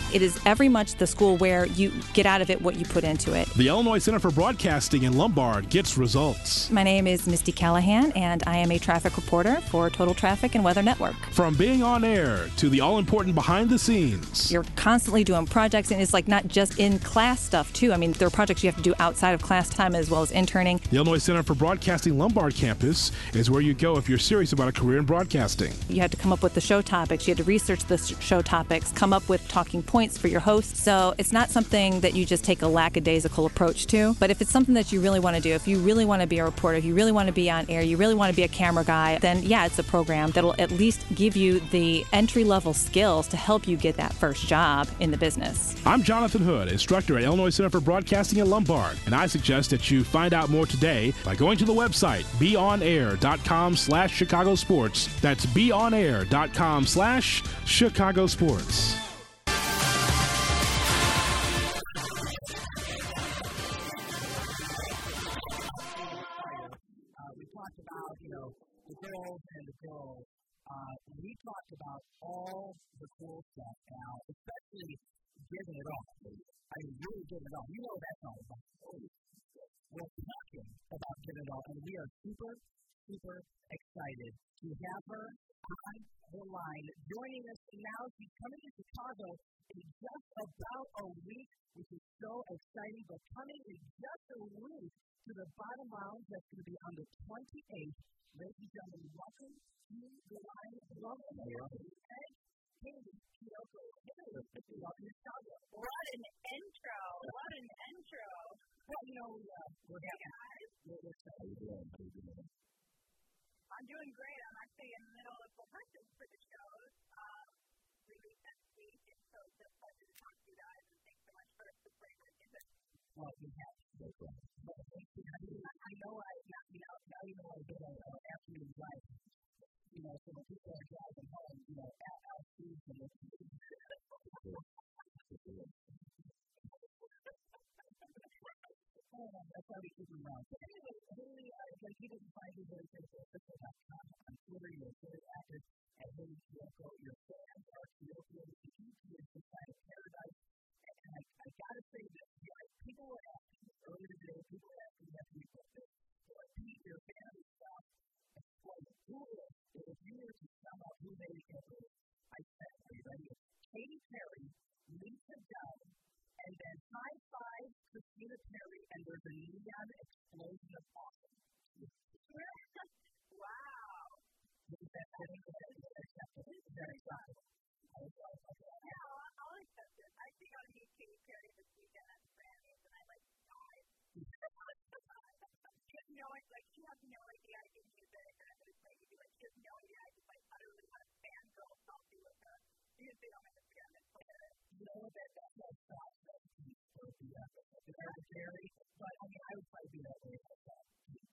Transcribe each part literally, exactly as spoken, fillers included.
It is very much the school where you get out of it what you put into it. The Illinois Center for Broadcasting in Lombard gets results. My name is Misty Callahan, and I am a traffic reporter for Total Traffic and Weather Network. From being on air to the all-important behind the scenes. You're constantly doing projects, and it's like not just in class stuff, too. I mean, there are projects you have to do outside of class time as well as interning. The Illinois Center for Broadcasting Lombard campus is where you go if you're serious about a career in broadcasting. You have to come up with the show topics. You have to research the show topics, come up with talking points for your hosts. So it's not something that you just take a lackadaisical approach to. But if it's something that you really want to do, if you really want to be a reporter, if you really want to be on air, you really want to be a camera guy, then yeah, it's a program that'll at least give you the entry-level skills to help you get that first job in the business. I'm Jonathan Hood, instructor at Illinois Center for Broadcasting in Lombard, and I suggest that you find out more today by going to the website beonair.com slash Chicago Sports. That's beonair.com slash Chicago Sports. About, you know, the girls and the girls. Uh, we talked about all the cool stuff now, especially giving it all. I mean, really giving it all. You know what that's all about. We're talking about giving it all, and we are super, super excited to have her on the line. Joining us now, she's coming to Chicago in just about a week, which is so exciting, but coming in just a week to the bottom lounge that's going to be on the twenty-eighth. Ladies and gentlemen, welcome to the line. Welcome here. And Katie Kiyoko. Welcome to Chicago. What an intro. What an intro. Well, you know, uh, we're having guys. We're excited. I'm doing great. I'm actually in the middle of rehearsing for the shows. Um, released next week, and so it's a pleasure to talk to you guys, and thanks so much for supporting my music. Well, we have to go. I know I, you know, now you know I did an afternoon drive. You know, so when people are driving home, you know, at our food and it's that's why we keep them around. But anyway, really, uh, when people can find you very quickly, on Twitter, you're very active at Haley Kiyoko. Your fans are Kiyoko. You keep your inside of paradise. And I, I gotta say that, you know, people were asking earlier today, people were asking me after we put this, so I Pete, your family stuff, explain who it is. If you were to sum up who they are, I said, are you ready? Katy Perry, Lisa Down, and then high five Christina Perry, and there's a neon explosion of awesome. Wow. Is that fitting? Is that exciting? Yeah, I'll, I'll accept it. I think I'll meet Katy Perry this weekend at the Grammys, and I like died. She has no idea, like, she has no idea I do music, and I'm going to say to you, like, she has no idea I just, like, utterly want to fangirl selfie with her. She is big on my Instagram and Twitter. You know what, that, that's like soft, that's deep, for the, uh, the Perry, but, I mean, I would probably be that way myself.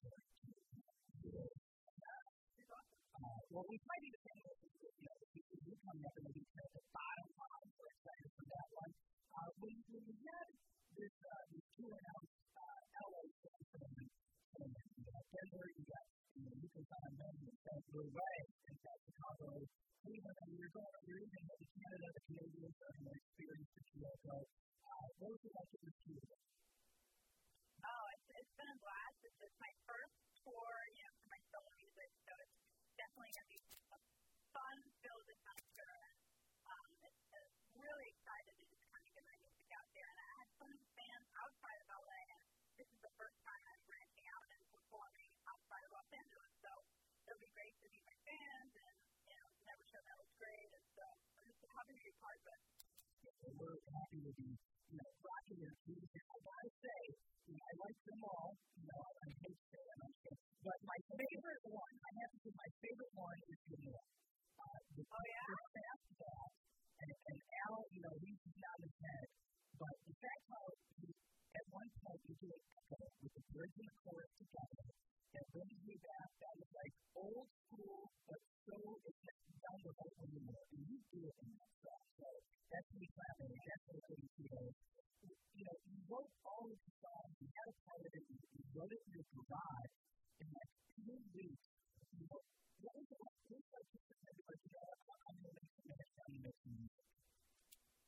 Uh, well, we might be the same way, you know, the people who come up and maybe at the bottom line, we're excited for that one. Uh, when, when we had this, uh, this two announced, uh, L A from, from, from, you know, Denver, you got, you know, you can find them in San Blue Way, in South Chicago, Cleveland, and you're going, you're even in Canada, the Canadians are having an experience for Kiyoko. Uh, what was it like to receive it? Oh, it's, it's been a blast. It's just my first tour, you know, for my solo music, so it's definitely going to be a fun-filled adventure, and um, it's, it's really excited to just kind of get my music out there, and I had some fans outside of L A, and this is the first time I'm branching out and performing outside of Los Angeles, so it'll be great to meet my fans, and, you know, never show that was great, and so I'm just happy to be part of it. So we're happy to be, you know, rocking your keys. I gotta say, you know, I like them all, you know, I hate to say them, but my favorite one, I have to say my favorite one is the new one. Uh, the oh, yeah? The fact that, and, and Al, you know, he's not his head, but the fact how he, at one point you do an echo with the bridge and the chorus together, that brings me back, that was like old school, but so, it's just down the right anymore, and you do it in that song, so that's me clapping, that's what you feel. You know, you wrote all of the songs, you had a part of it, you, you wrote it in your garage, in like two weeks, you know, what was it like? What was it like to say, like, you know, I'm going to make some minutes, I'm going to make some music? Uh, it was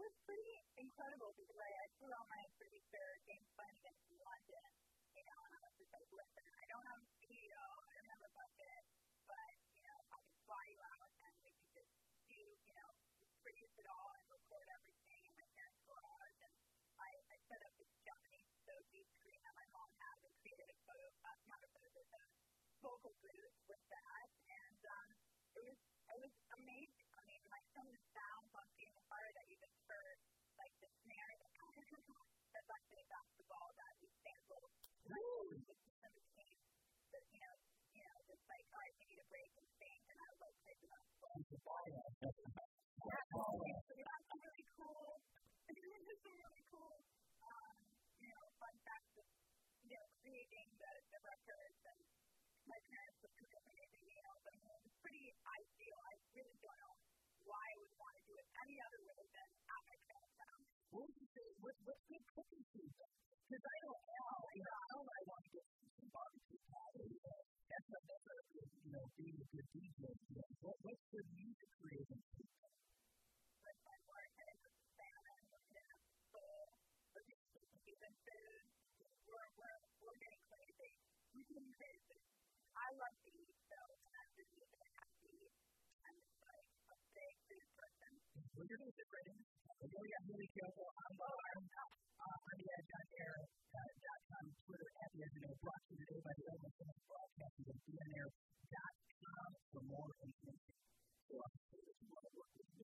was pretty incredible because I, I flew on my producer, James Flanagan, to London, you know, and I was just like, listen, I don't have a studio, I don't have a budget, but, you know, I can fly you out and we can just do, you know, produce it all and record everything in my parents' garage. And I, I set up this Japanese Soji screen that my mom had and created a photo, uh, not a photo, but a vocal booth with that. And um, it was it was amazing. I mean, like some of the sounds on Game of Fire that you just heard, like the snare, that's actually a basketball that we sampled. Really? In between, the, you know, you know, just like, all right, we need a break and sing, and I was like, crazy about it. Yeah, so that's really cool. It's really cool. Um, you know, fun fact of, you know, creating the, the records, and my parents would cook up amazing meals. I mean, it's pretty ideal. I really don't know why I would want to do it any other way than at my parents' house. What would you say? What, what's good cooking food? Because I know Al, you know, Al and I want to get some barbecue patties. That's a, that's a, you know, being a good D J. You know, what, what's good music creating food? Like my work, and it's just salmon, and soul, even food. We're, we're, we're getting crazy. We're getting crazy. I love to eat, so when I'm just eating, I have to eat. I'm just like a big food person. Well, you're going to sit right in. You know, you have really careful. I'm, uh, I'm, uh, on the edge on air dot com, Twitter at the edge of air, brought to you today by the Illinois Center Broadcasting at B N air dot com for more information. So, I'm sure that you want to work with me.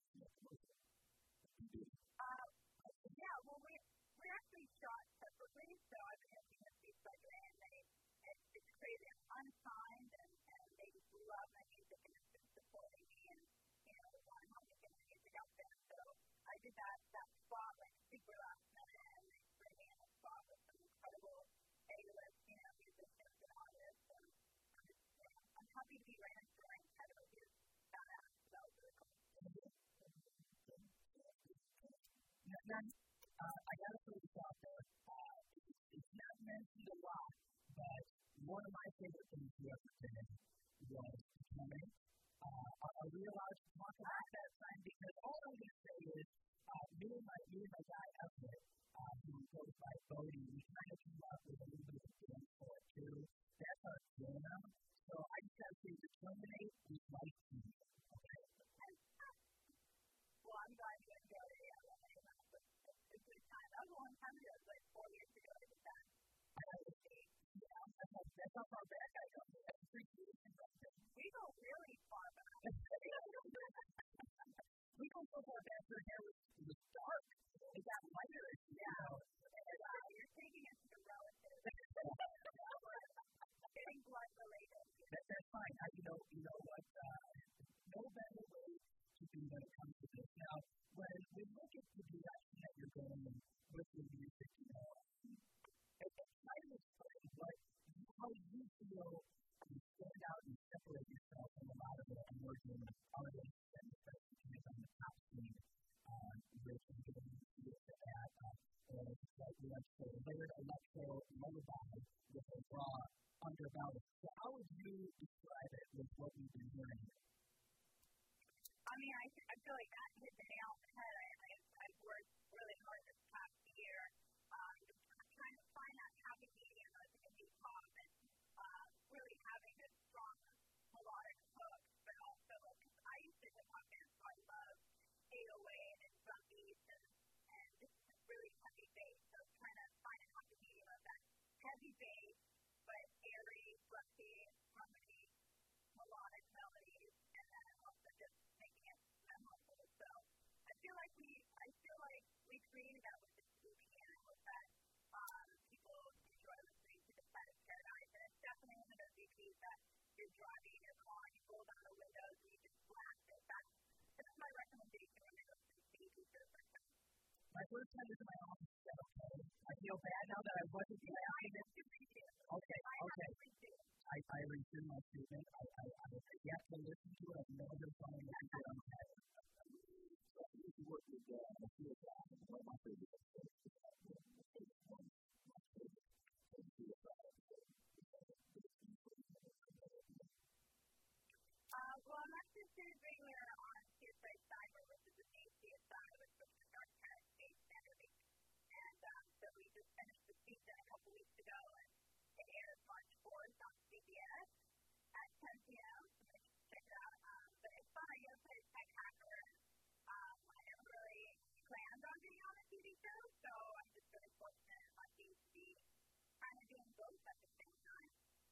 Uh, yeah, well, we we actually shot separately, so I've been working with these guys, and they, it, it's crazy. I'm unsigned, and, and they just love my music, and it's been supporting me, and, you know, they want to help me get my music out there. So I did that, that spot, like, super last minute, and they bring me in a spot with some incredible A-list, you know, musicians and artists, and I'm just, you know, I'm happy to be right next to Ryan Tedder, who's badass. So that was really cool. Now, now uh, I got to throw this out there. Uh, it's not mentioned a lot, but one of my favorite things you ever did was performing. Uh, are, are we allowed to talk about that time? Because all I'm going to say is, uh, me and my, me and my guy Everett, uh, who goes by Bodie, we kind of came up with a little bit of a dance for it too. That's our jam. So I just got to say, Determinate is my team. Okay? Well, I'm glad you enjoyed it. Yeah, it's a good time. That was a long time ago. It was like four years ago I did that. I was eight. Yeah, that's how, that's how far back I go. That's appreciation right there. We go really far back. We go so far back, her hair was, was dark. It got lighter, you know. And, uh, you're taking it to the relative. Getting blood related. That, that's fine. I, you know, you know what? Uh, no better way to be when it comes to this. Now, when we look at the direction that you're going in with your music, you know, it's kind of explain what, how you feel you stand out and separate yourself from a lot of the emerging artists and especially kids on the top scene. Uh, Rich and giving you to add, uh, like we have to layered electro lullaby with a raw underbelly. So how would you describe it with what we've been hearing? I mean, I, I feel like that hit the nail on the head. I, I, I've worked really hard this past year um, trying to find that happy medium of indie pop and uh, really having this strong melodic hook, but also, because I used to hip hop dance, so I love eight oh eight and drum beats and, and just really heavy bass. So trying to find a happy medium of that heavy bass, but airy, fluffy, harmony, melodic melodies, and then also just making it memorable. So I feel like we, I feel like we created that with this movie, and I hope that um, people enjoy listening to The Side of Paradise. And it's definitely one of those E Ps that you're driving in your car, and you roll down the windows, and you just blast it. That's, that's my recommendation when you're listening to E P for the first time. My first time into my office said, okay, I feel bad now that I wasn't behind it. Okay, okay. I, I resume my statement. I, I, I have yet to listen to it. I've never been following it until I'm had it. So I used to work with uh, a few of them. One of my favorite episodes is that one of my favorite ones. My favorite. And the few of them. Uh, well, I'm actually a series regular on C S I Cyber, which is an A C S I, which is our Boston a couple weeks ago, and it airs March fourth on C B S at ten p.m. So check it out. Um, but it's fun. I get to play a tech hacker. Um, I never really planned on being on a T V show, so I'm just really fortunate and lucky to be kind of doing both at the same time.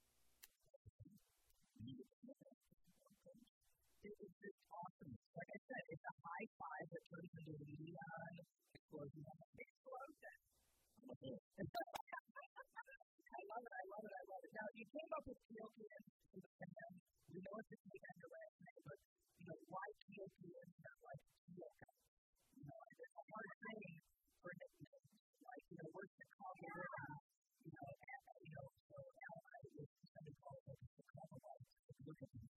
It's just awesome. Like I said, it's a high five that turns into a neon explosion. Explosion. I love it, I love it, I love it. Now, you came up with Keokian for the fan. We know it's a Keokian your last name, but, you know, why Keokian not like Keoka? You know, it's a hard thing for nicknames. Like, you know, we're Chicago, you know, and, you know, so now I was somebody calls it Chicago, like, look at these.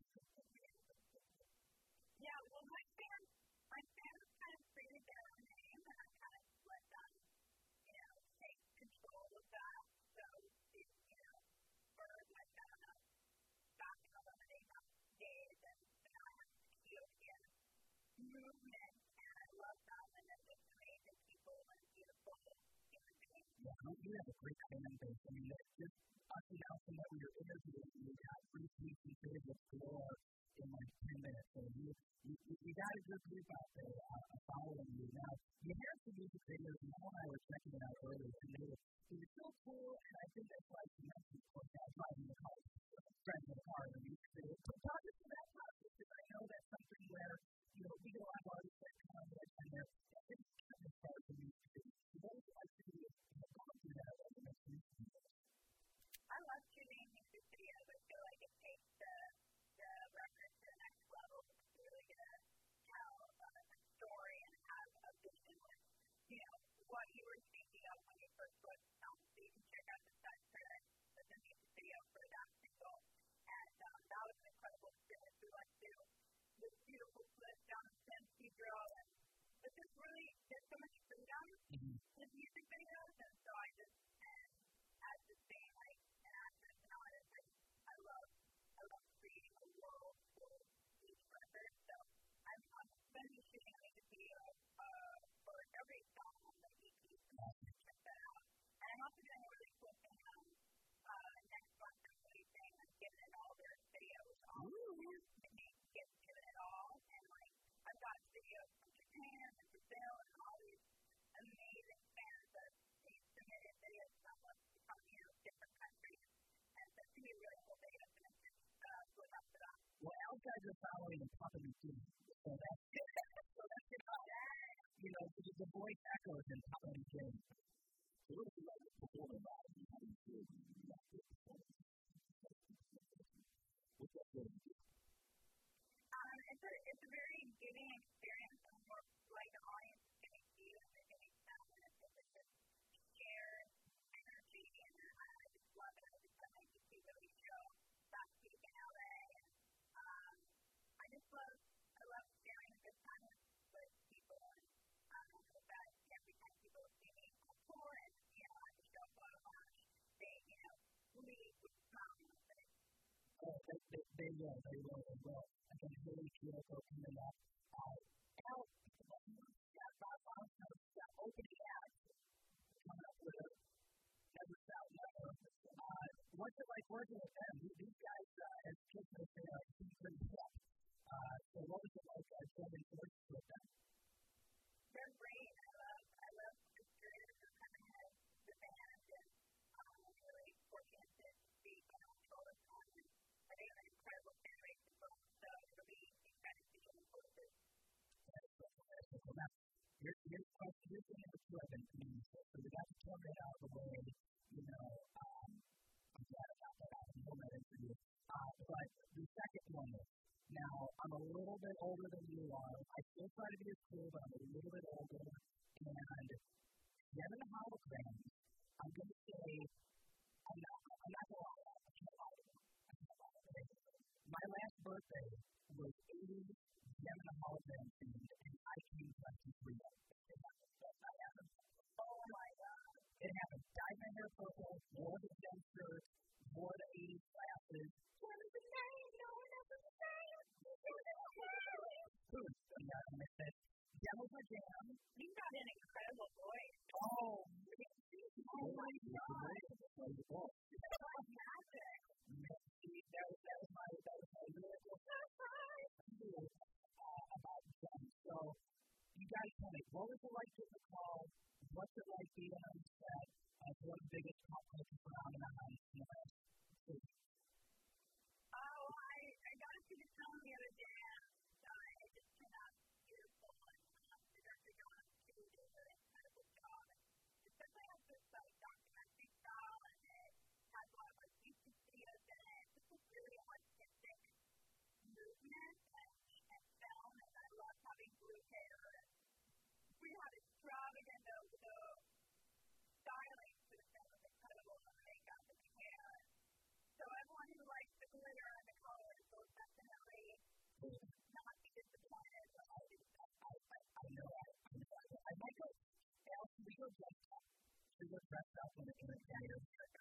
Yeah, well, my fans, my fans kind of created their own name, and I kind of let them, you know, take control of that. So, it, you know, for like, I don't know, back in the lemonade days, and, and I have the Keokian movement, and I love them, and they're just amazing people and beautiful human beings. Yeah, you have a great fan base. I mean, it's just us announcing that we were interviewing you, got three pieces of business galore in like ten minutes. So you, you, you got a good group out there uh, following you. Now, you have some music videos, and Paul and I were checking it out earlier, and they were, it was so cool, and I think that's why you mentioned, of course, I was driving the car, driving the car in the music video. So talk us about that process, because I know that's something where, you know, we get a lot of artists that come on there, and they're, they're kind of start the music video. So what would you like to do to go through that over the next music video? I love shooting music videos. I feel like it takes the, the record to the next level. It's really going to tell a, a story and have a vision with, you know, what you were thinking of when you first wrote the song. So you can check out the side credit of the music video for that single. And um, that was an incredible experience. We went to this beautiful place down in San Pedro, and it's just really, there's so much freedom Mm-hmm. with music videos, and so I just, and as just being like an actress and artist, I, I love, I love creating a world for each record. So I'm, I'm going to be shooting a music video uh, for every song on the E P, so check that out. And I'm also doing a really cool thing um, uh, next month. I'm releasing and giving it all their videos. All the names get given it all, and like I've got videos from Japan and Brazil and all these amazing fans that they submitted videos from, from you know, different countries. And so it's going to be a really cool video. I'm going to uh, look up for that. Well, Al guys are following and Papa Me too. So that's good. So that's good. You know, the, the voice echoes in Papa Me too. So what do you like to perform about it? How do you feel when you like to perform? What's that feeling? Um, it's a it's a very giving experience, and more like the audience is getting to you and they're getting sound, and it's just just shared energy, and I just love it. I just went to see Billy show last week in L A, and um, I just love I love sharing a good time with, with people, and um, I hope that every time people see me on tour and you know at the show photo launch, they you know leave with a smile on their face. Oh, they, they, they will, they will, they will. And then Billy Kiyoko coming up. Uh, Al, yeah, Bob Boston, yeah, opening act, coming up with a Never South Never. Uh, what's it like working with them? These guys, uh, as kids, they say, are pretty hip. Uh, so what was it like uh, joining forces with them? They're great. I love, I love the creators who kind of have the band, and um, I'm really fortunate to be on tour with them. And I think it's an incredible fan base as well. So it'll be exciting to join forces. That's so cool. Now, here's, here's, here's the number two I've been doing. So we got the camera out of the way. You know, um, I'm glad I got that out. I'm going to interview. Uh, but the second one is, now, I'm a little bit older than you are. I still try to be as cool, but I'm a little bit older. And Kevin Holograms, I'm going to say, I'm not, I'm not going to lie. I can't lie to you. I can't lie to you. My last birthday was eighties Kevin Hologram themed, and I came twenty-three of it. It happened. I happened. Oh my God. It happened. Dyed my hair purple, wore the gem shirt, wore the eighties glasses. Kevin's the same. No one else is the same. Who's the guy who missed it? Demo's my jam. You've got an incredible voice. Oh, oh my God. iconic. What was it like getting the call? What's it like being on the set of one of the biggest pop culture phenomenons in the last two years? Oh, I, I got to see the film the other day, and uh, it just turned out beautiful, and uh, the director going on to do an incredible job, and especially has this like documentary style, and it has a lot of like YouTube videos in it. It's just really artistic movement and, and film, and I love having blue hair, and we had extravagant over the styling for the film was incredible, and the makeup and the hair. So everyone who likes the glitter and the colors will definitely not be disappointed. I, I, I, I know I, I know I, I might go, Al, should we go dressed up? Should we go dressed up in a in a carrier?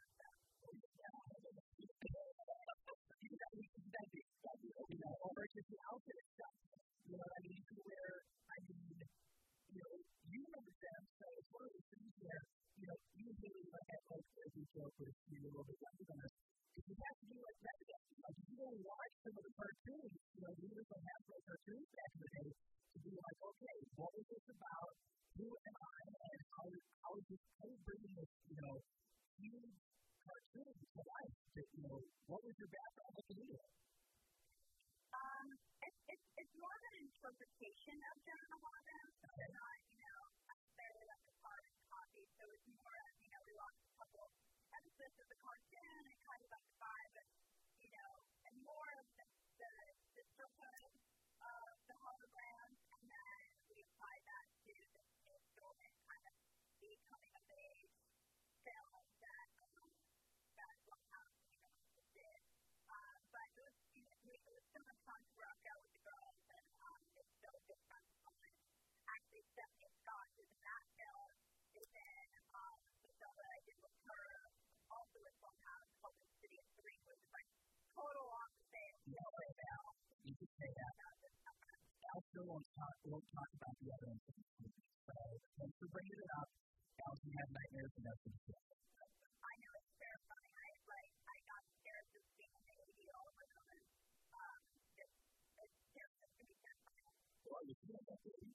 You know, or just the outfit itself. You know, I mean, you can wear, I mean, you know, you understand, so it's one of those things where, you know, usually like at like every joke with you a little bit younger than us, if you have to do like that, like if you go watch some of the cartoons, you know, we used to have those cartoons back in the day to be like, okay, what was this about? Who am I? And how how is this how is bringing this, you know, huge cartoon to life? That, you know, what was your background looking into it? Um, it's, it's, it's more of an interpretation of Jennifer Lawrence. So it's not, you know, necessarily like a part of copy. So it's more, you know, we watched a couple episodes of the cartoon and kind of like the vibe, and, you know, and more of the, the, the sisterhood of the holograms, and then we apply that to the installment kind of the coming of age film that, um, that Blumhouse, you know, did. Um, but it was, you know, it was so much fun to rock out with the girls, and um, it's so different from actually Stephanie Scott, who's in that film, is in um, the film that I did with her, also with Blumhouse, called The City of Three, which is like total opposite. Yeah, right now, you could say that. Al still won't talk, won't talk about the other incidents. So, thanks for bringing it up. Alison had nightmares and that's what it is. I know, it's terrifying. I, like, I got scared just seeing the baby all over them, and um, it's, it's just, it's pretty terrifying. Well, you feel that baby.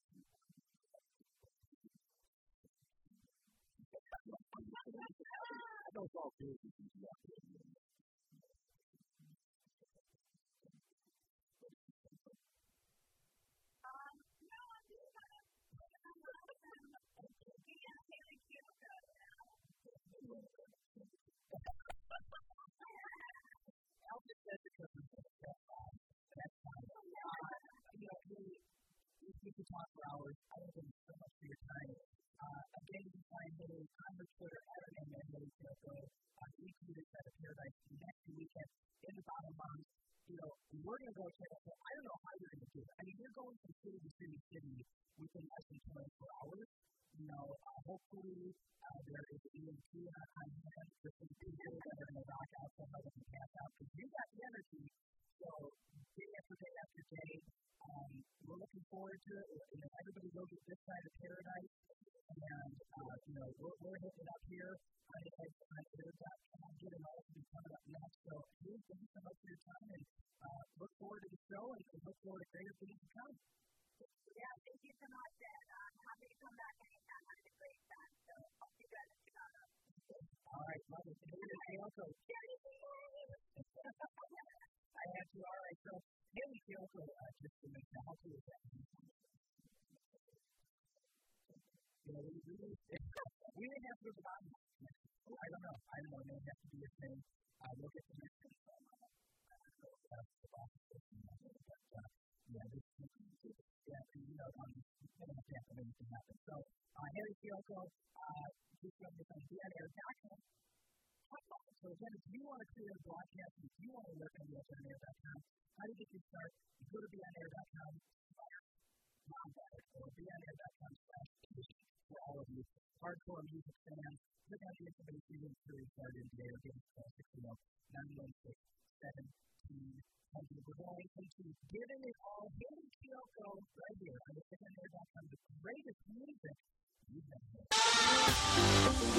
I don't fall through. Um, no, I'm just kind of being a Haley Kiyoko now. Al just said because of that, that's fine. You know, we, we could talk for hours. I don't think so much for your time. Uh, again, you can find Haley on her Twitter at her name, Haley Kiyoko. Uh, we tweeted at a Paradise next weekend in the bottom month. You know, we're going to go check out. I don't know how you're going to do it. I mean, you're going from city to city to city within less than twenty-four hours. You know, uh, hopefully uh, there is an E M P on hand with some people that are going to rock out some of them and pass out because you got the energy. So, day after day after day, um, we're looking forward to it. You know, everybody go get this side of Paradise. And, uh, you know, we're, we're hitting it up here on the edge on air dot com, getting all to be coming up next. So, please, thank you so much for your time, and uh, look forward to the show, and, and look forward to greater things to come. Yeah, thank you so much, and I'm happy to come back anytime. I had a great time, so I'll see you guys in Chicago. All right, love it. Haley Kiyoko. I had to, all right, so Haley Kiyoko, uh, just to make that, how cool is that? You know, we, we, we didn't have to go to the bottom. I don't know. I don't know. It may have to be a thing. Uh, we'll get to next thing from uh, the bottom. But, uh, yeah, this is, yeah, you know, um, we don't have to have anything happen. So, uh, Haley Kiyoko, uh, just go to be on air dot com. So, again, if you want to create a broadcast, if you want to work on be on air dot com, how do you get your start? You go to be on air dot com slash non-bad or be on air dot com slash for all of you hardcore music fans. Click on the information and series started today or give us a call six oh one, nine one six, seventeen hundred. We're going into Giving It All. Haley Kiyoko right here on the be on air dot com, the greatest music you've ever heard.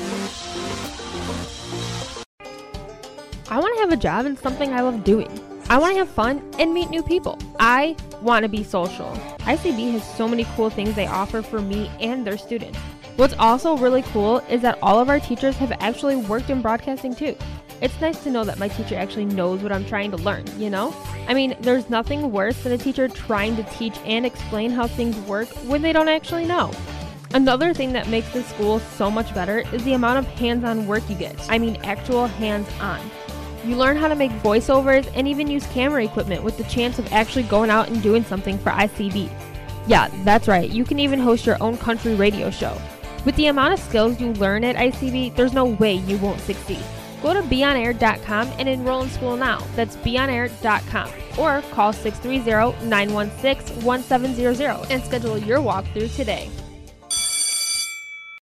I want to have a job in something I love doing. I want to have fun and meet new people. I want to be social. I C B has so many cool things they offer for me and their students. What's also really cool is that all of our teachers have actually worked in broadcasting too. It's nice to know that my teacher actually knows what I'm trying to learn, you know? I mean, there's nothing worse than a teacher trying to teach and explain how things work when they don't actually know. Another thing that makes this school so much better is the amount of hands-on work you get. I mean, actual hands-on. You learn how to make voiceovers and even use camera equipment with the chance of actually going out and doing something for I C B. Yeah, that's right, you can even host your own country radio show. With the amount of skills you learn at I C B, there's no way you won't succeed. Go to be on air dot com and enroll in school now. That's be on air dot com. Or call six three zero, nine one six, one seven zero zero and schedule your walkthrough today.